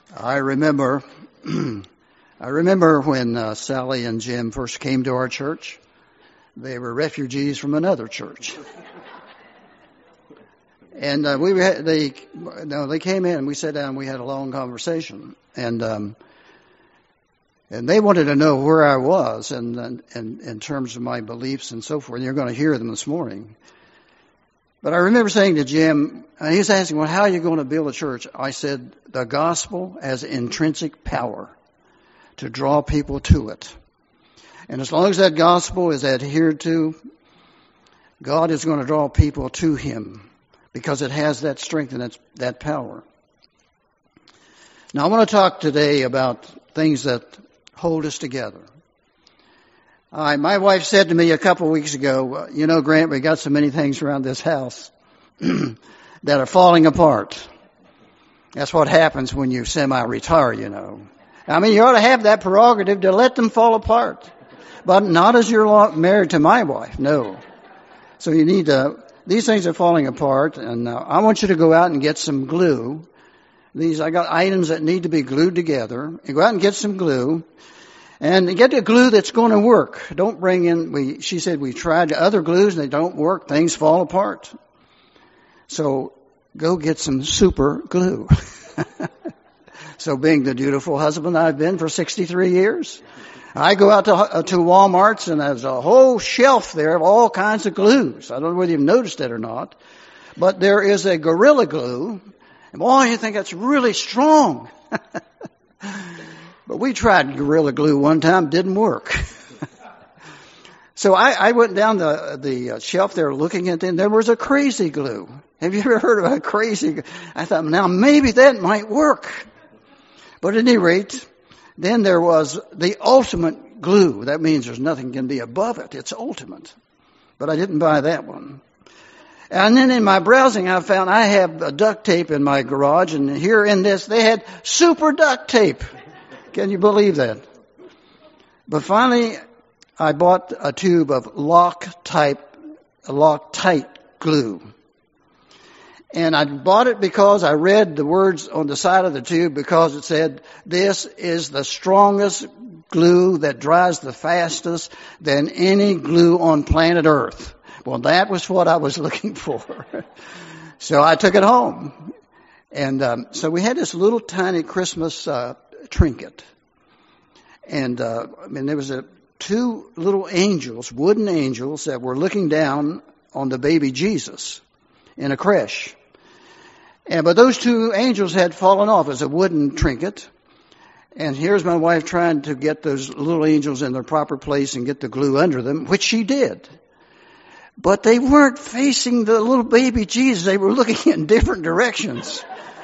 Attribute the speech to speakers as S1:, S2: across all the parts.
S1: I remember, I remember when Sally and Jim first came to our church. They were refugees from another church, and they came in and we sat down. And we had a long conversation, and they wanted to know where I was and in terms of my beliefs and so forth. And you're going to hear them this morning. But I remember saying to Jim, he was asking, well, how are you going to build a church? I said, the gospel has intrinsic power to draw people to it. And as long as that gospel is adhered to, God is going to draw people to Him because it has that strength and that power. Now, I want to talk today about things that hold us together. My wife said to me a couple of weeks ago, you know, Grant, we got so many things around this house that are falling apart. That's what happens when you semi-retire, you know. I mean, you ought to have that prerogative to let them fall apart. But not as you're married to my wife, no. So you need to, these things are falling apart, and I want you to go out and get some glue. I got items that need to be glued together. You go out and get some glue. And get a glue that's going to work. Don't bring in, she said we tried other glues and they don't work. Things fall apart. So go get some super glue. So being the dutiful husband I've been for 63 years, I go out to Walmart's and there's a whole shelf there of all kinds of glues. I don't know whether you've noticed it or not, but there is a Gorilla Glue. And boy, you think that's really strong. But we tried Gorilla Glue one time, didn't work. So I went down the shelf there looking at it, and there was a Crazy Glue. Have you ever heard of a Crazy? I thought, now maybe that might work. But at any rate, then there was the Ultimate Glue. That means there's nothing can be above it. It's ultimate. But I didn't buy that one. And then in my browsing, I found I have a duct tape in my garage, and here in this, they had super duct tape. Can you believe that? But finally, I bought a tube of Loctite glue. And I bought it because I read the words on the side of the tube because it said, this is the strongest glue that dries the fastest than any glue on planet Earth. Well, that was what I was looking for. So I took it home. And so we had this little tiny Christmas trinket. And there was two little angels, wooden angels, that were looking down on the baby Jesus in a creche. But those two angels had fallen off as a wooden trinket. And here's my wife trying to get those little angels in their proper place and get the glue under them, which she did. But they weren't facing the little baby Jesus. They were looking in different directions.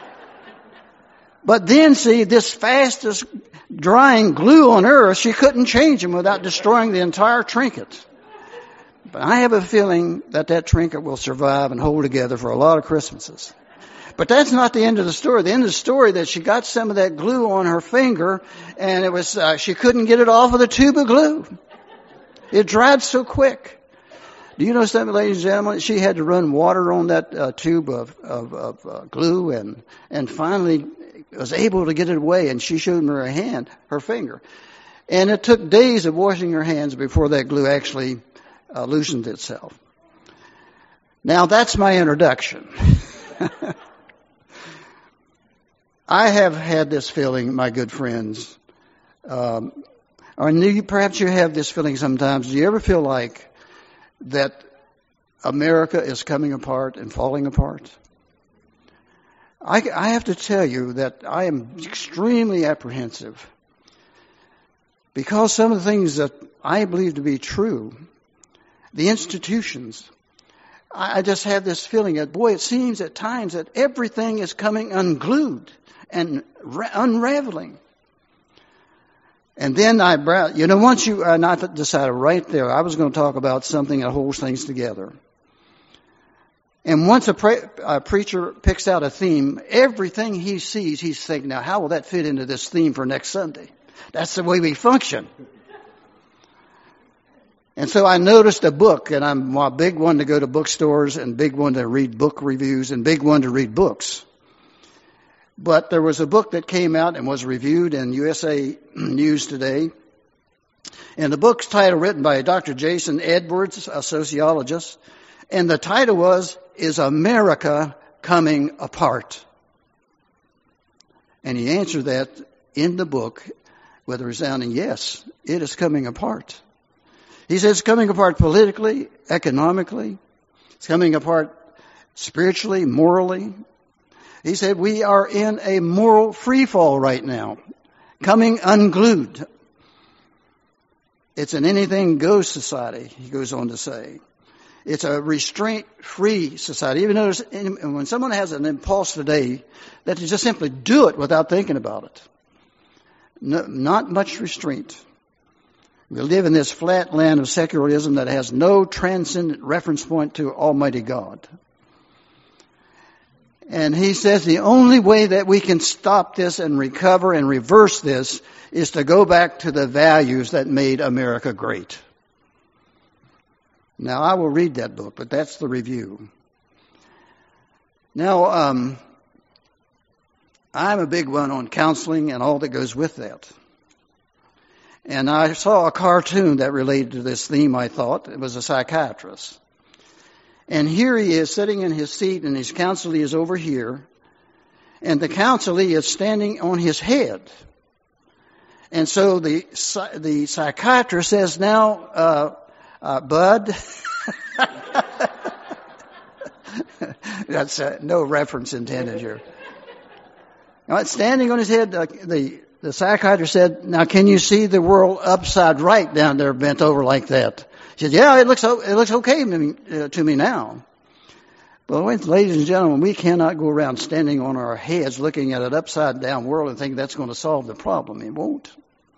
S1: But then, see, this fastest drying glue on earth, she couldn't change them without destroying the entire trinket. But I have a feeling that trinket will survive and hold together for a lot of Christmases. But that's not the end of the story. The end of the story that she got some of that glue on her finger, and it was she couldn't get it off of the tube of glue. It dried so quick. Do you know something, ladies and gentlemen? She had to run water on that tube of glue, and finally was able to get it away. And she showed me her finger, and it took days of washing her hands before that glue actually loosened itself. Now that's my introduction. I have had this feeling, my good friends, or perhaps you have this feeling sometimes. Do you ever feel like that America is coming apart and falling apart? I have to tell you that I am extremely apprehensive because some of the things that I believe to be true, the institutions, I just have this feeling that, boy, it seems at times that everything is coming unglued and unraveling. And then once I decided right there, I was going to talk about something that holds things together. And once a preacher picks out a theme, everything he sees, he's thinking, now how will that fit into this theme for next Sunday? That's the way we function. And so I noticed a book, and I'm a big one to go to bookstores and big one to read book reviews and big one to read books. But there was a book that came out and was reviewed in USA News Today. And the book's title, written by Dr. Jason Edwards, a sociologist, and the title was, "Is America Coming Apart?" And he answered that in the book with a resounding yes, it is coming apart. He says it's coming apart politically, economically. It's coming apart spiritually, morally. He said we are in a moral freefall right now, coming unglued. It's an anything goes society, he goes on to say. It's a restraint-free society. Even notice when someone has an impulse today, that they just simply do it without thinking about it. No, not much restraint. We live in this flat land of secularism that has no transcendent reference point to Almighty God. And he says the only way that we can stop this and recover and reverse this is to go back to the values that made America great. Now, I will read that book, but that's the review. Now, I'm a big one on counseling and all that goes with that. And I saw a cartoon that related to this theme, I thought. It was a psychiatrist. And here he is sitting in his seat, and his counselee is over here. And the counselee is standing on his head. And so the psychiatrist says, now, Bud, that's no reference intended here. Now, standing on his head, the psychiatrist said, now can you see the world upside right down there bent over like that? He said, yeah, it looks okay to me now. But ladies and gentlemen, we cannot go around standing on our heads looking at an upside down world and think that's going to solve the problem. It won't.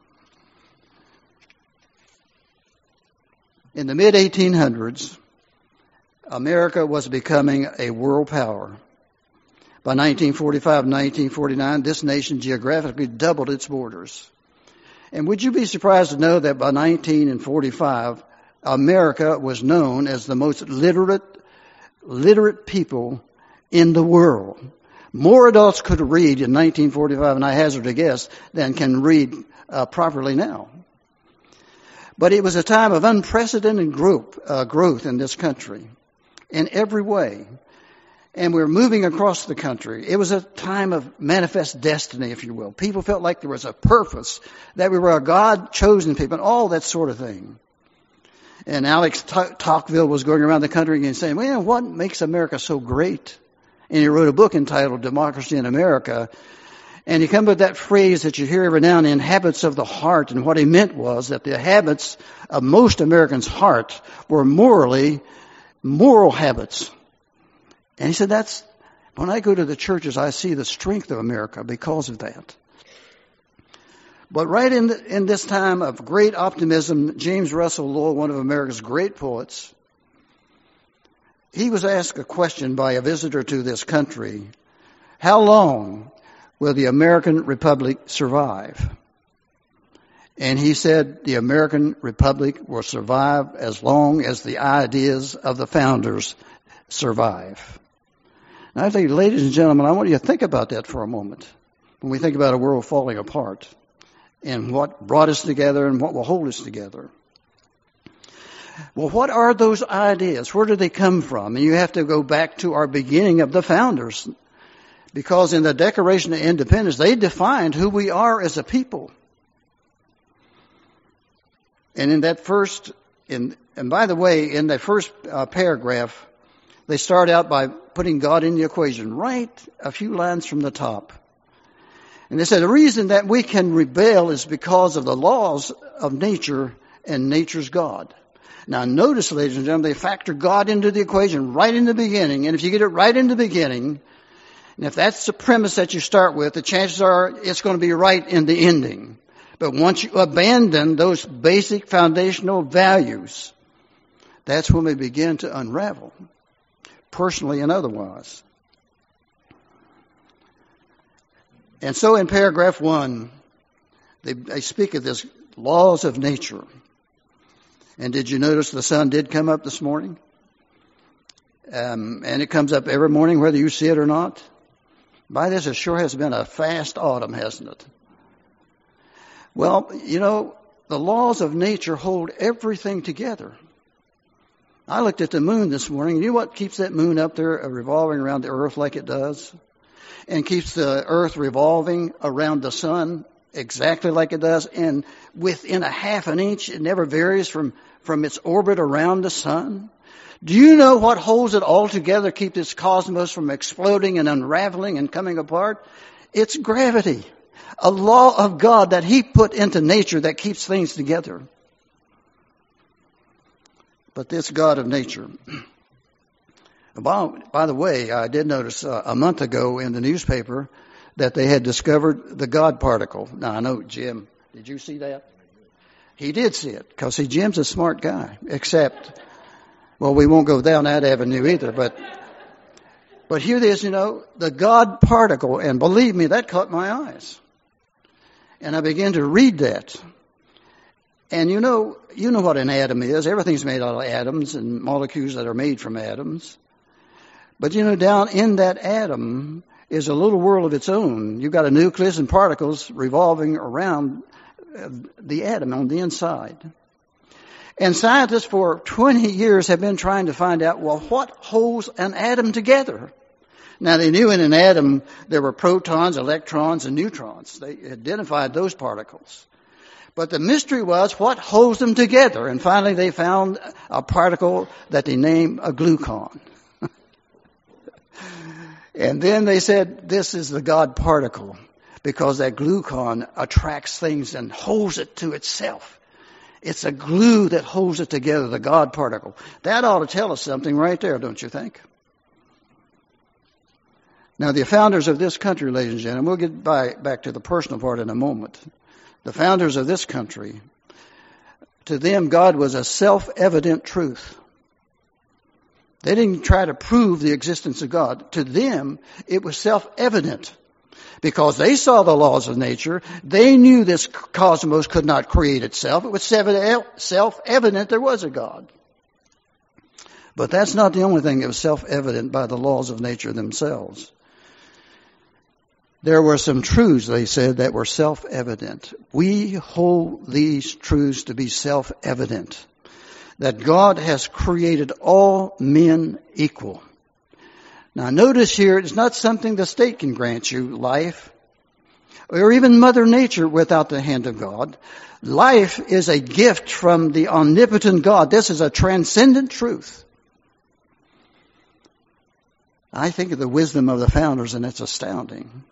S1: In the mid-1800s, America was becoming a world power. By 1945 and 1949, this nation geographically doubled its borders. And would you be surprised to know that by 1945, America was known as the most literate people in the world. More adults could read in 1945, and I hazard a guess, than can read properly now. But it was a time of unprecedented growth in this country in every way. And we're moving across the country. It was a time of manifest destiny, if you will. People felt like there was a purpose, that we were a God-chosen people, and all that sort of thing. And Alex Tocqueville was going around the country and saying, well, what makes America so great? And he wrote a book entitled Democracy in America. And he came up with that phrase that you hear every now and then, habits of the heart. And what he meant was that the habits of most Americans' heart were moral habits. And he said, when I go to the churches, I see the strength of America because of that. But right in this time of great optimism, James Russell Lowell, one of America's great poets, he was asked a question by a visitor to this country. How long will the American Republic survive? And he said, the American Republic will survive as long as the ideas of the founders survive. Now, I think, ladies and gentlemen, I want you to think about that for a moment when we think about a world falling apart and what brought us together and what will hold us together. Well, what are those ideas? Where do they come from? And you have to go back to our beginning of the founders, because in the Declaration of Independence, they defined who we are as a people. And in that and by the way, in that first paragraph, they start out by putting God in the equation, right a few lines from the top. And they said the reason that we can rebel is because of the laws of nature and nature's God. Now notice, ladies and gentlemen, they factor God into the equation right in the beginning. And if you get it right in the beginning, and if that's the premise that you start with, the chances are it's going to be right in the ending. But once you abandon those basic foundational values, that's when we begin to unravel, personally and otherwise. And so in paragraph 1, they speak of this laws of nature. And did you notice the sun did come up this morning? And it comes up every morning whether you see it or not. By this, it sure has been a fast autumn, hasn't it? Well, you know, the laws of nature hold everything together. I looked at the moon this morning. You know what keeps that moon up there revolving around the earth like it does? And keeps the earth revolving around the sun exactly like it does? And within a half an inch, it never varies from its orbit around the sun? Do you know what holds it all together, keep this cosmos from exploding and unraveling and coming apart? It's gravity. A law of God that He put into nature that keeps things together. But this God of nature. By the way, I did notice a month ago in the newspaper that they had discovered the God particle. Now, I know, Jim, did you see that? He did see it, because Jim's a smart guy, except, well, we won't go down that avenue either, but here it is, you know, the God particle, and believe me, that caught my eyes. And I began to read that. And you know what an atom is. Everything's made out of atoms and molecules that are made from atoms. But you know, down in that atom is a little world of its own. You've got a nucleus and particles revolving around the atom on the inside. And scientists for 20 years have been trying to find out, well, what holds an atom together? Now, they knew in an atom there were protons, electrons, and neutrons. They identified those particles. But the mystery was what holds them together. And finally they found a particle that they named a glucon. And then they said, this is the God particle, because that glucon attracts things and holds it to itself. It's a glue that holds it together, the God particle. That ought to tell us something right there, don't you think? Now, the founders of this country, ladies and gentlemen, we'll get back to the personal part in a moment. The founders of this country, to them, God was a self-evident truth. They didn't try to prove the existence of God. To them, it was self-evident. Because they saw the laws of nature, they knew this cosmos could not create itself. It was self-evident there was a God. But that's not the only thing that was self-evident by the laws of nature themselves. There were some truths, they said, that were self-evident. We hold these truths to be self-evident. That God has created all men equal. Now notice here, it's not something the state can grant you, life, or even Mother Nature without the hand of God. Life is a gift from the omnipotent God. This is a transcendent truth. I think of the wisdom of the founders, and it's astounding.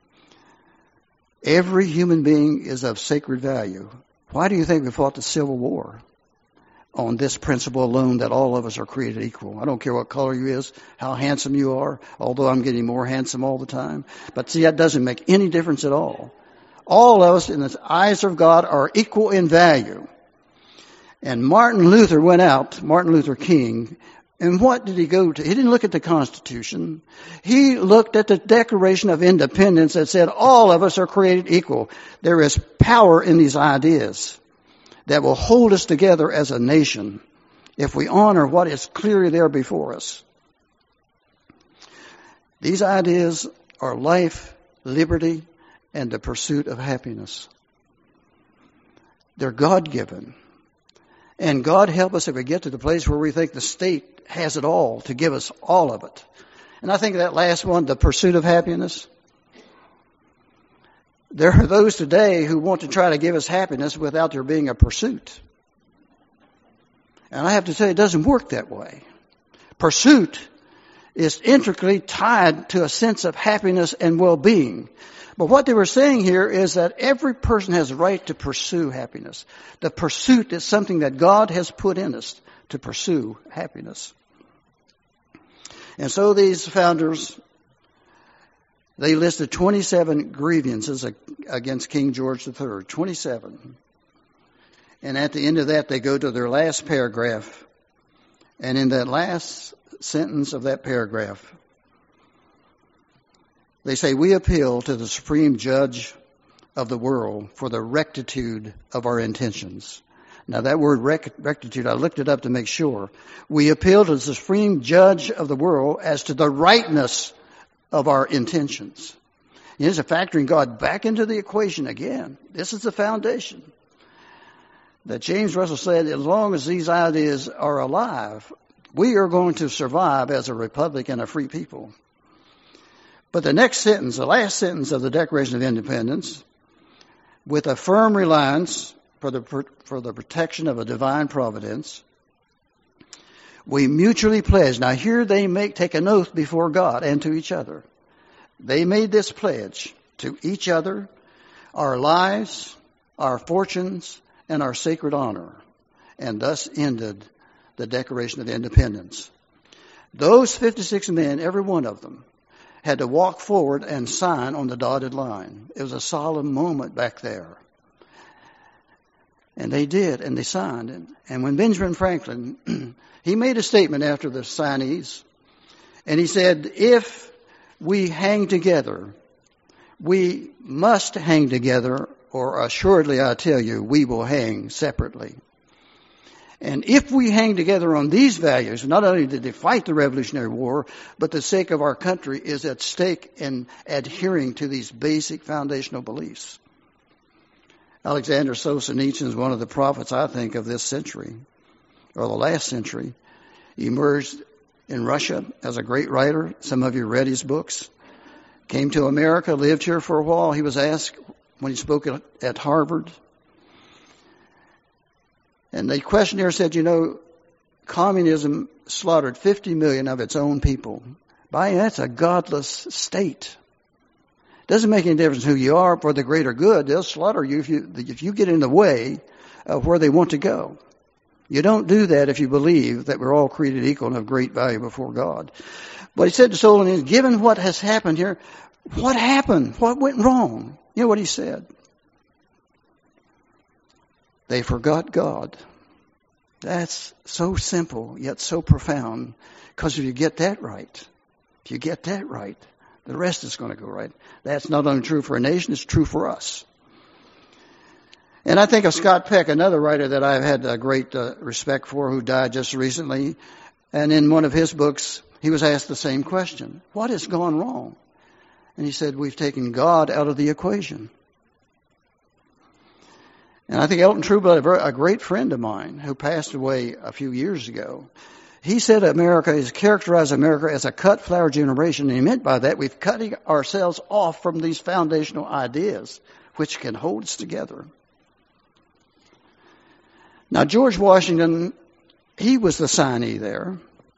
S1: Every human being is of sacred value. Why do you think we fought the Civil War? On this principle alone, that all of us are created equal. I don't care what color you is, how handsome you are, although I'm getting more handsome all the time. But see, that doesn't make any difference at all. All of us in the eyes of God are equal in value. And Martin Luther King, and what did he go to? He didn't look at the Constitution. He looked at the Declaration of Independence that said all of us are created equal. There is power in these ideas that will hold us together as a nation if we honor what is clearly there before us. These ideas are life, liberty, and the pursuit of happiness. They're God-given. And God help us if we get to the place where we think the state has it all to give us all of it. And I think that last one, the pursuit of happiness, there are those today who want to try to give us happiness without there being a pursuit. And I have to tell you, it doesn't work that way. Pursuit is intricately tied to a sense of happiness and well-being. But what they were saying here is that every person has a right to pursue happiness. The pursuit is something that God has put in us to pursue happiness. And so these founders, they listed 27 grievances against King George III. 27. And at the end of that, they go to their last paragraph. And in that last sentence of that paragraph, they say, we appeal to the supreme judge of the world for the rectitude of our intentions. Now that word rectitude, I looked it up to make sure. We appeal to the supreme judge of the world as to the rightness of our intentions. It is a factoring God back into the equation again. This is the foundation that James Russell said, as long as these ideas are alive, we are going to survive as a republic and a free people. But the next sentence, the last sentence of the Declaration of Independence, with a firm reliance for the protection of a divine providence, we mutually pledge. Now here they take an oath before God and to each other. They made this pledge to each other, our lives, our fortunes, and our sacred honor, and thus ended the Declaration of Independence. Those 56 men, every one of them, had to walk forward and sign on the dotted line. It was a solemn moment back there. And they did, and they signed. And when Benjamin Franklin, he made a statement after the signees, and he said, if we hang together, we must hang together, or assuredly I tell you, we will hang separately. And if we hang together on these values, not only did they fight the Revolutionary War, but the sake of our country is at stake in adhering to these basic foundational beliefs. Alexander Solzhenitsyn is one of the prophets, I think, of this century, or the last century. He emerged in Russia as a great writer. Some of you read his books. Came to America, lived here for a while. He was asked when he spoke at Harvard. And the questionnaire said, communism slaughtered 50 million of its own people. That's a godless state. Doesn't make any difference who you are for the greater good. They'll slaughter you if you get in the way of where they want to go. You don't do that if you believe that we're all created equal and of great value before God. But he said to Solzhenitsyn, given what has happened here, what happened? What went wrong? You know what he said? They forgot God. That's so simple, yet so profound. Because if you get that right, the rest is going to go right. That's not only true for a nation, it's true for us. And I think of Scott Peck, another writer that I've had a great respect for, who died just recently. And in one of his books, he was asked the same question. What has gone wrong? And he said, we've taken God out of the equation. And I think Elton Trueblood, a great friend of mine who passed away a few years ago, he said characterized America as a cut flower generation. And he meant by that we've cut ourselves off from these foundational ideas which can hold us together. Now, George Washington, he was the signee there.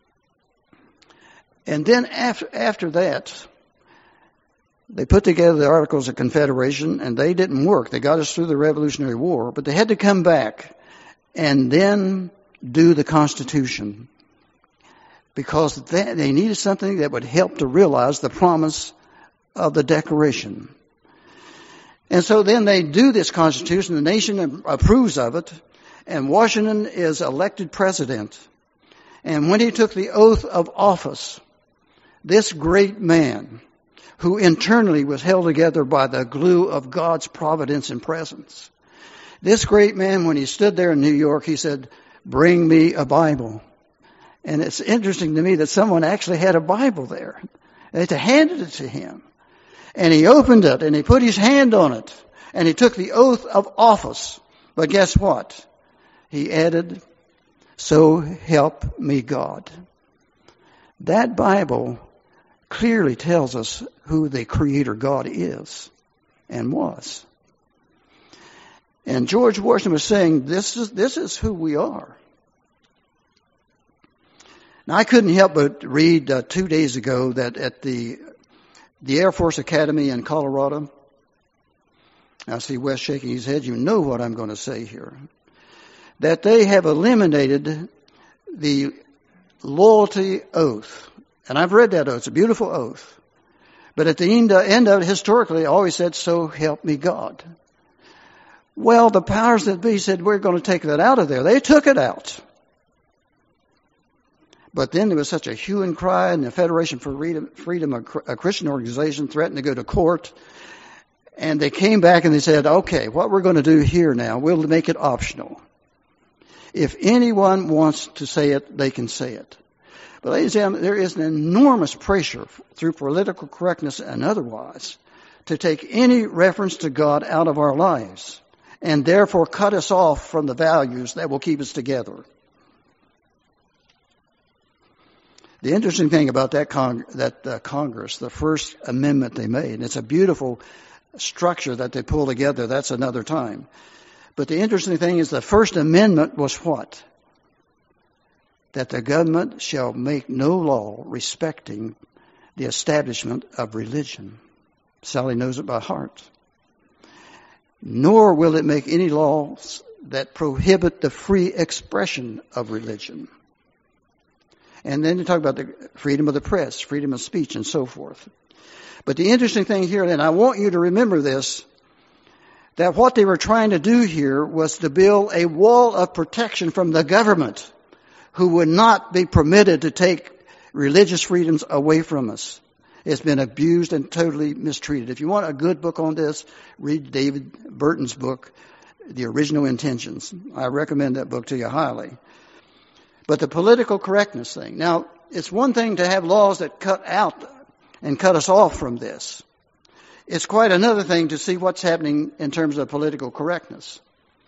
S1: And then after that, they put together the Articles of Confederation, and they didn't work. They got us through the Revolutionary War, but they had to come back and then do the Constitution, because they needed something that would help to realize the promise of the Declaration. And so then they do this Constitution. The nation approves of it, and Washington is elected president. And when he took the oath of office, this great man, who internally was held together by the glue of God's providence and presence. This great man, when he stood there in New York, he said, bring me a Bible. And it's interesting to me that someone actually had a Bible there. They handed it to him. And he opened it, and he put his hand on it, and he took the oath of office. But guess what? He added, so help me God. That Bible clearly tells us who the Creator God is and was. And George Washington was saying, this is who we are. Now, I couldn't help but read 2 days ago that at the Air Force Academy in Colorado, I see Wes shaking his head. You know what I'm going to say here. That they have eliminated the loyalty oath. And I've read that oath. It's a beautiful oath. But at the end of it, historically, it always said, so help me God. Well, the powers that be said, we're going to take that out of there. They took it out. But then there was such a hue and cry, and the Federation for Freedom, a Christian organization, threatened to go to court. And they came back and they said, okay, what we're going to do here now, we'll make it optional. If anyone wants to say it, they can say it. But ladies and gentlemen, there is an enormous pressure through political correctness and otherwise to take any reference to God out of our lives and therefore cut us off from the values that will keep us together. The interesting thing about that Congress, the First Amendment they made, and it's a beautiful structure that they pull together. That's another time. But the interesting thing is the First Amendment was what? That the government shall make no law respecting the establishment of religion. Sally knows it by heart. Nor will it make any laws that prohibit the free expression of religion. And then you talk about the freedom of the press, freedom of speech, and so forth. But the interesting thing here, and I want you to remember this, that what they were trying to do here was to build a wall of protection from the government who would not be permitted to take religious freedoms away from us. It's been abused and totally mistreated. If you want a good book on this, read David Burton's book, The Original Intentions. I recommend that book to you highly. But the political correctness thing. Now, it's one thing to have laws that cut out and cut us off from this. It's quite another thing to see what's happening in terms of political correctness.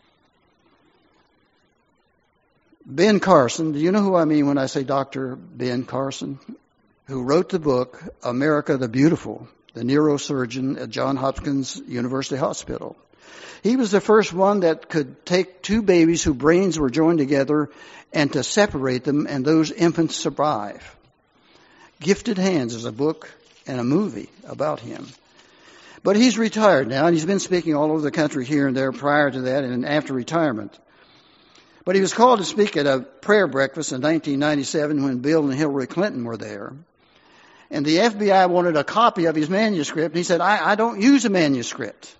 S1: Ben Carson, do you know who I mean when I say Dr. Ben Carson? Who wrote the book, America the Beautiful, the neurosurgeon at Johns Hopkins University Hospital. He was the first one that could take two babies whose brains were joined together and to separate them, and those infants survive. Gifted Hands is a book and a movie about him. But he's retired now, and he's been speaking all over the country here and there prior to that and after retirement. But he was called to speak at a prayer breakfast in 1997 when Bill and Hillary Clinton were there. And the FBI wanted a copy of his manuscript, and he said, I don't use a manuscript.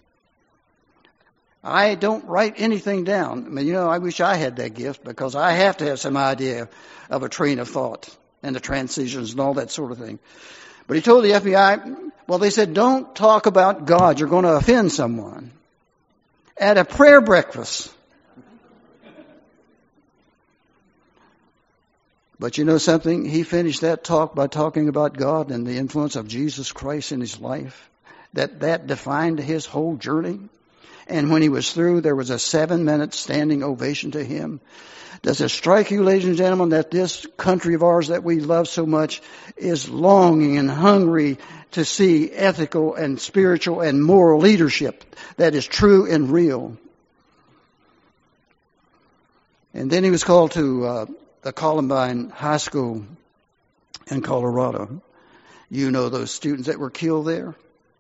S1: I don't write anything down. I mean, I wish I had that gift because I have to have some idea of a train of thought and the transitions and all that sort of thing. But he told the FBI, well, they said, don't talk about God. You're going to offend someone. At a prayer breakfast. But you know something? He finished that talk by talking about God and the influence of Jesus Christ in his life. That defined his whole journey. And when he was through, there was a 7-minute standing ovation to him. Does it strike you, ladies and gentlemen, that this country of ours that we love so much is longing and hungry to see ethical and spiritual and moral leadership that is true and real? And then he was called to the Columbine High School in Colorado. You know those students that were killed there?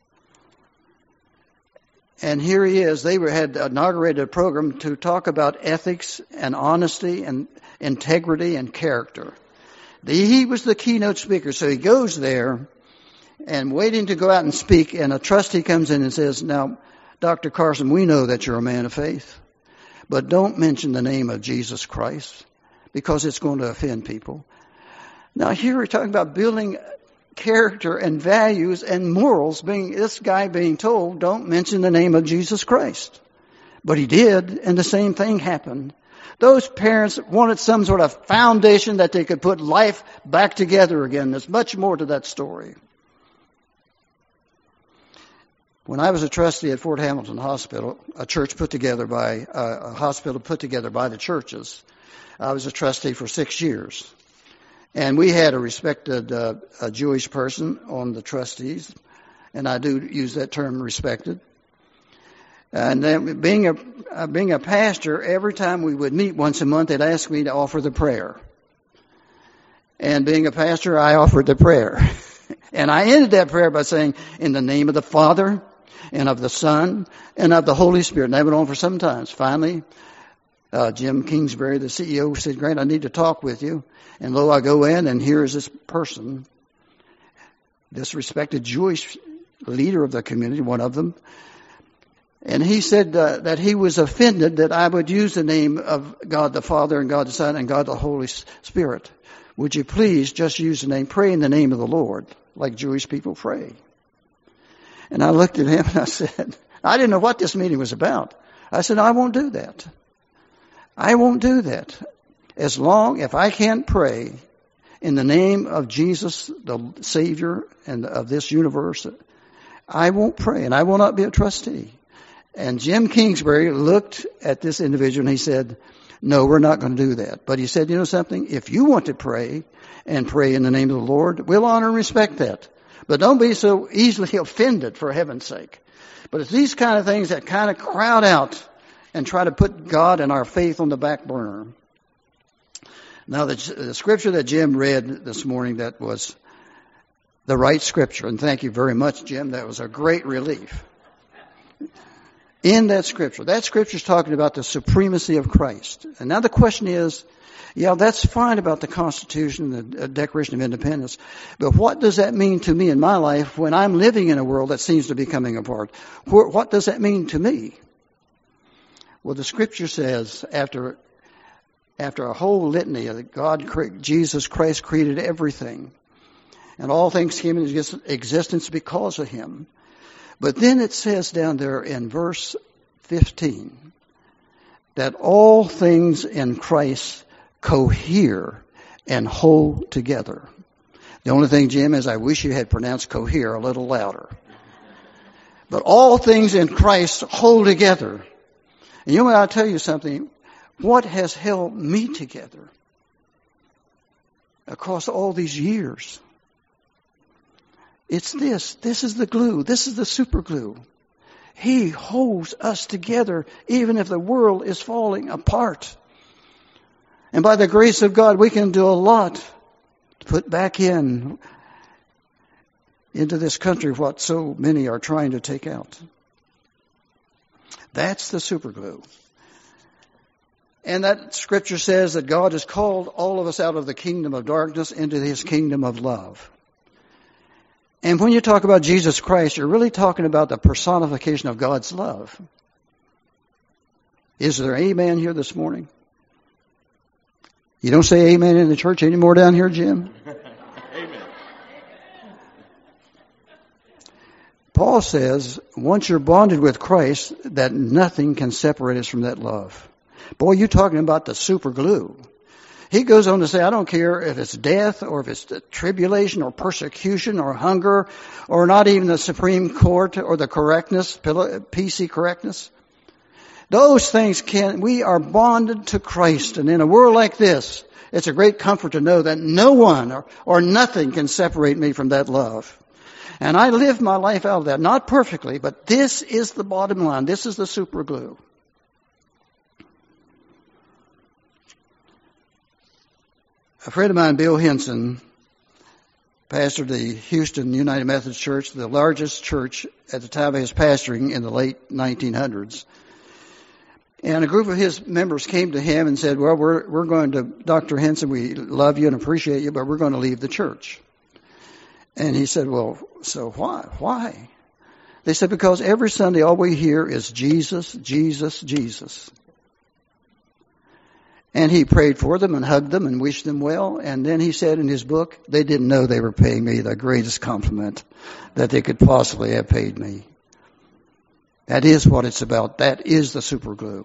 S1: And here he is. They had inaugurated a program to talk about ethics and honesty and integrity and character. He was the keynote speaker. So he goes there and waiting to go out and speak. And a trustee comes in and says, now, Dr. Carson, we know that you're a man of faith, but don't mention the name of Jesus Christ because it's going to offend people. Now, here we're talking about building character and values and morals, this guy being told, don't mention the name of Jesus Christ. But he did, and the same thing happened. Those parents wanted some sort of foundation that they could put life back together again. There's much more to that story. When I was a trustee at Fort Hamilton Hospital, a hospital put together by the churches, I was a trustee for 6 years. And we had a respected a Jewish person on the trustees, and I do use that term, respected. And then being a pastor, every time we would meet once a month, they'd ask me to offer the prayer. And being a pastor, I offered the prayer. And I ended that prayer by saying, in the name of the Father, and of the Son, and of the Holy Spirit. And I went on for some time. Finally, Jim Kingsbury, the CEO, said, Grant, I need to talk with you. And lo, I go in, and here is this person, this respected Jewish leader of the community, one of them. And he said that he was offended that I would use the name of God the Father and God the Son and God the Holy Spirit. Would you please just use the name, pray in the name of the Lord, like Jewish people pray. And I looked at him and I said, I didn't know what this meeting was about. I said, I won't do that. I won't do that. If I can't pray in the name of Jesus, the Savior and of this universe, I won't pray and I will not be a trustee. And Jim Kingsbury looked at this individual and he said, no, we're not going to do that. But he said, you know something? If you want to pray and pray in the name of the Lord, we'll honor and respect that. But don't be so easily offended, for heaven's sake. But it's these kind of things that kind of crowd out and try to put God and our faith on the back burner. Now, the scripture that Jim read this morning, that was the right scripture. And thank you very much, Jim. That was a great relief. In that scripture is talking about the supremacy of Christ. And now the question is, yeah, that's fine about the Constitution and the Declaration of Independence, but what does that mean to me in my life when I'm living in a world that seems to be coming apart? What does that mean to me? Well, the scripture says, after a whole litany of God, Jesus Christ created everything, and all things came into existence because of him. But then it says down there in verse 15 that all things in Christ cohere and hold together. The only thing, Jim, is I wish you had pronounced cohere a little louder. But all things in Christ hold together. And you know what, I'll tell you something. What has held me together across all these years? It's this. This is the glue. This is the super glue. He holds us together even if the world is falling apart. And by the grace of God, we can do a lot to put back into this country what so many are trying to take out. That's the super glue. And that scripture says that God has called all of us out of the kingdom of darkness into his kingdom of love. And when you talk about Jesus Christ, you're really talking about the personification of God's love. Is there amen here this morning? You don't say amen in the church anymore down here, Jim?
S2: Amen.
S1: Paul says, once you're bonded with Christ, that nothing can separate us from that love. Boy, you're talking about the super glue. He goes on to say, I don't care if it's death or if it's tribulation or persecution or hunger or not even the Supreme Court or the correctness, PC correctness. Those things we are bonded to Christ. And in a world like this, it's a great comfort to know that no one or nothing can separate me from that love. And I live my life out of that, not perfectly, but this is the bottom line. This is the super glue. A friend of mine, Bill Henson, pastored the Houston United Methodist Church, the largest church at the time of his pastoring in the late 1900s. And a group of his members came to him and said, well, we're going to, Dr. Henson, we love you and appreciate you, but we're going to leave the church. And he said, well, so why? Why? They said, because every Sunday all we hear is Jesus, Jesus, Jesus. And he prayed for them and hugged them and wished them well. And then he said in his book, they didn't know they were paying me the greatest compliment that they could possibly have paid me. That is what it's about. That is the super glue.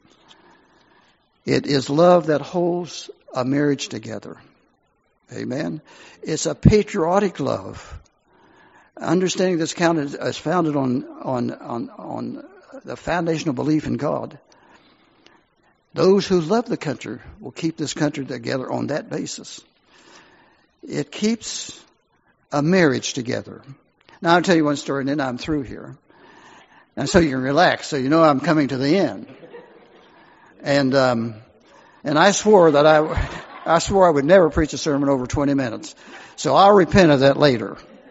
S1: It is love that holds a marriage together. Amen. It's a patriotic love. Understanding this is founded on the foundational belief in God. Those who love the country will keep this country together on that basis. It keeps a marriage together. Now I'll tell you one story and then I'm through here. And so you can relax, so you know I'm coming to the end. And I swore that I would never preach a sermon over 20 minutes. So I'll repent of that later.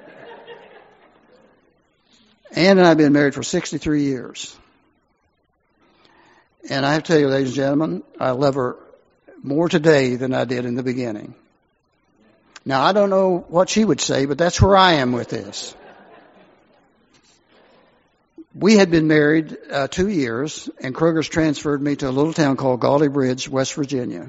S1: Ann and I have been married for 63 years. And I have to tell you, ladies and gentlemen, I love her more today than I did in the beginning. Now, I don't know what she would say, but that's where I am with this. We had been married 2 years, and Kroger's transferred me to a little town called Gauley Bridge, West Virginia.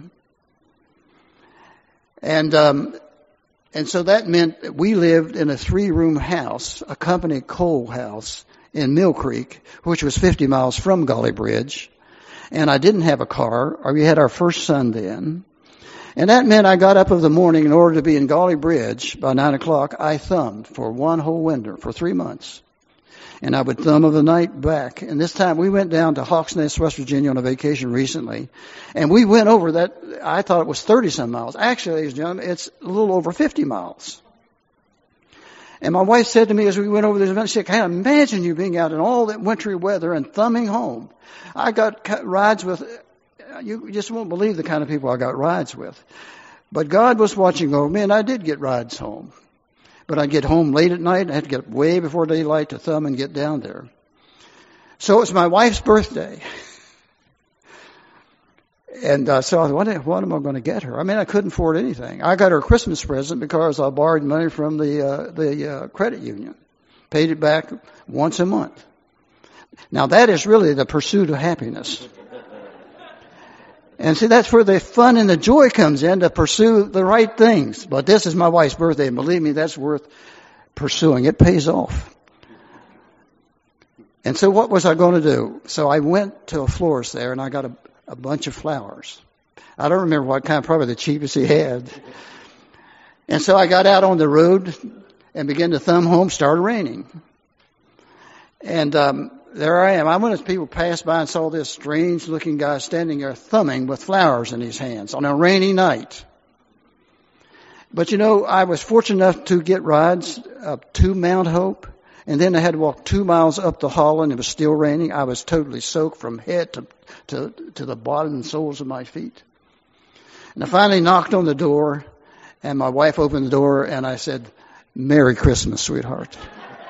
S1: And so that meant that we lived in a 3-room house, a company coal house in Mill Creek, which was 50 miles from Gauley Bridge. And I didn't have a car, or we had our first son then. And that meant I got up of the morning in order to be in Gauley Bridge by 9 o'clock. I thumbed for one whole winter for 3 months. And I would thumb of the night back. And this time we went down to Hawks Nest, West Virginia on a vacation recently. And we went over that. I thought it was 30 some miles. Actually, ladies and gentlemen, it's a little over 50 miles. And my wife said to me as we went over this event, she said, "Can't imagine you being out in all that wintry weather and thumbing home." I got rides with, you just won't believe the kind of people I got rides with. But God was watching over me, and I did get rides home. But I'd get home late at night, and I had to get up way before daylight to thumb and get down there. So it was my wife's birthday. And so I thought, what am I going to get her? I mean, I couldn't afford anything. I got her a Christmas present because I borrowed money from the credit union. Paid it back once a month. Now that is really the pursuit of happiness. And see, that's where the fun and the joy comes in, to pursue the right things. But this is my wife's birthday, and believe me, that's worth pursuing. It pays off. And so what was I going to do? So I went to a florist there, and I got a bunch of flowers. I don't remember what kind, probably the cheapest he had. And so I got out on the road and began to thumb home. Started raining. And there I am. I went as people passed by and saw this strange-looking guy standing there thumbing with flowers in his hands on a rainy night. But you know, I was fortunate enough to get rides up to Mount Hope, and then I had to walk 2 miles up to Holland. It was still raining. I was totally soaked from head to the bottom and soles of my feet. And I finally knocked on the door, and my wife opened the door, and I said, "Merry Christmas, sweetheart."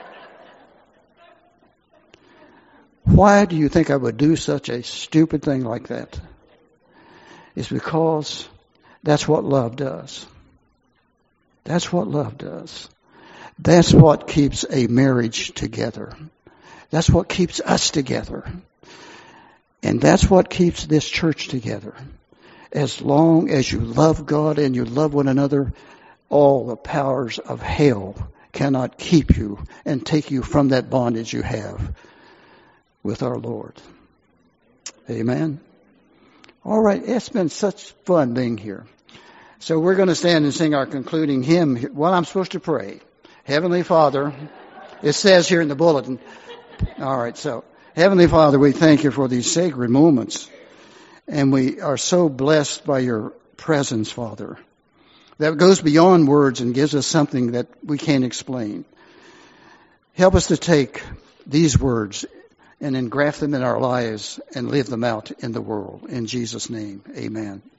S1: Why do you think I would do such a stupid thing like that? It's because that's what love does. That's what love does. That's what keeps a marriage together. That's what keeps us together. And that's what keeps this church together. As long as you love God and you love one another, all the powers of hell cannot keep you and take you from that bondage you have with our Lord. Amen. All right, it's been such fun being here. So we're going to stand and sing our concluding hymn. Well, I'm supposed to pray. Heavenly Father, it says here in the bulletin. All right, so Heavenly Father, we thank you for these sacred moments. And we are so blessed by your presence, Father, that goes beyond words and gives us something that we can't explain. Help us to take these words and engraft them in our lives and live them out in the world. In Jesus' name, amen.